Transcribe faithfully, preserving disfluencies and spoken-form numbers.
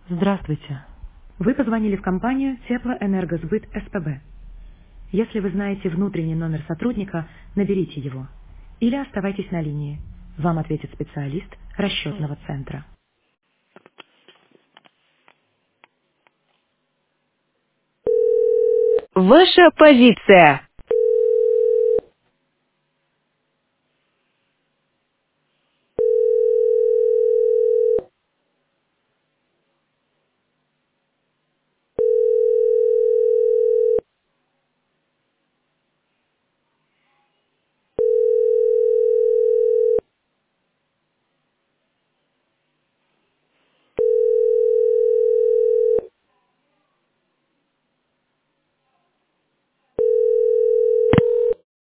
Здравствуйте. Вы позвонили в компанию Теплоэнергосбыт СПБ. Если вы знаете внутренний номер сотрудника, наберите его. Или оставайтесь на линии. Вам ответит специалист расчетного центра. Ваша позиция.